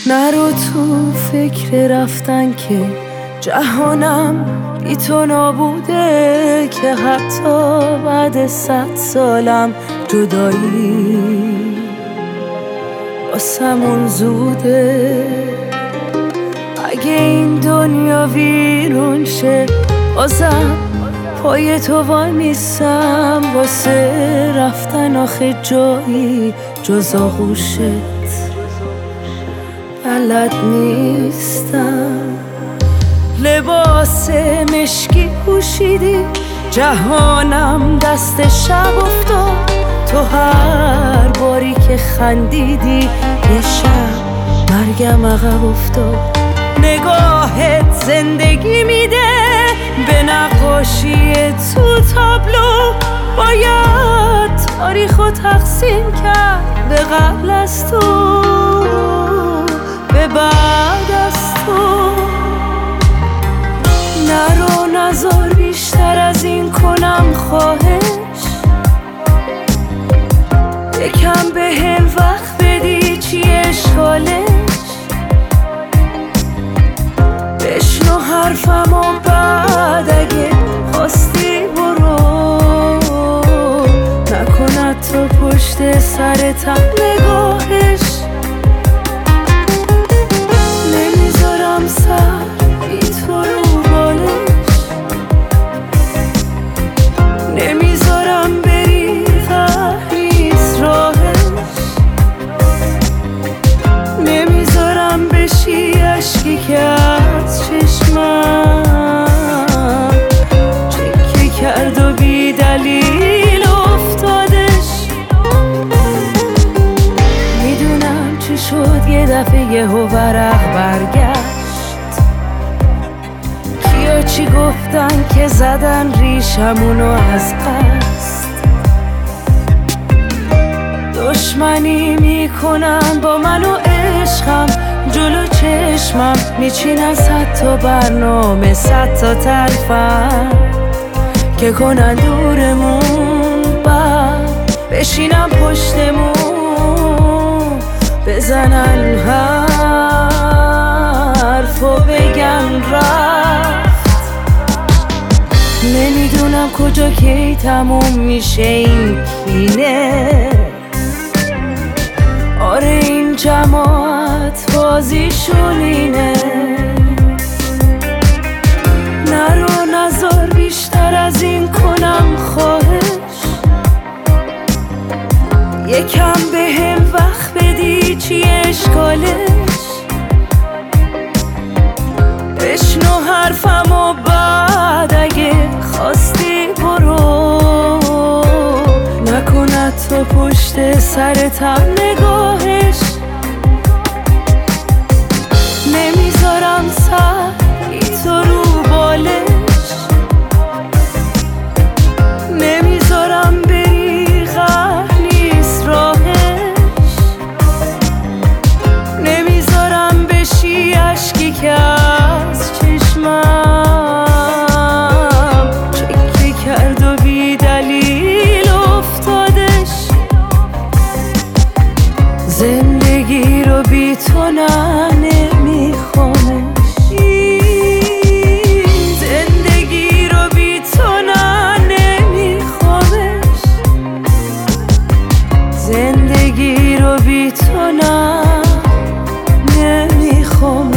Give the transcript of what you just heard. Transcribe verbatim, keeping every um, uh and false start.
نرو تو فکر رفتن که جهانم بی تو نابوده، که حتی بعد صد سالم جدایی واسمون زوده. اگه این دنیا ویرون شه بازم پای تو وای میسم، واسه رفتن آخه جایی جز آغوشت بلد نیستم. لباس مشکی پوشیدی، جهانم دست شب افتاد، تو هر باری که خندیدی یه شب مرگم عقب افتاد. نگاهت زندگی میده به نقاشی تو تابلو، باید تاریخو تقسیم کرد به قبل از تو به بعد از تو. نرو نذار بیشتر از این کنم خواهش، یکم به هم وقت بدی چی اشکالش. بشنو حرفم و بعد اگه خواستی برو، نکند تو پشت سرتم نگاهش. نمیذارم سر بی تو رو بالش، نمیذارم بری نیست راهش، نمیذارم بشی اشکی که از چشمم چکی کرد و بی دلیل افتادش. میدونم چی شد یه دفعه یهو ورق برگشت، کیا چی گفتن که زدن ریشمونو از قصد. دشمنی میکنن با من و عشقم، جلو چشمم میچینن صد تا برنامه، صد تا تلفن که کنن دورمون، بعد بشینم پشتمون بزنن حرف و بگن رفت. نمیدونم کجا کی تموم میشه این کینه، آره این جماعت بازیشون اینه. نرو نذار بیشتر از این کنم خواهش، یکم به هم وقت بدی چی اشکالش. بشنو حرفم و بعد اگه خواستی برو، نکند تو پشت سرتم نگاهش. نمیذارم سر بی تو رو بالش، نمیذارم بری غر نیست راهش، نمیذارم بشی اشکی که از چشمم چکی کرد و بی دلیل افتادش. زندگی رو بی تو نه نمیخوامش، زندگی رو بی تو نه نمیخوامش، زندگی رو بی تو نه نمیخوامش.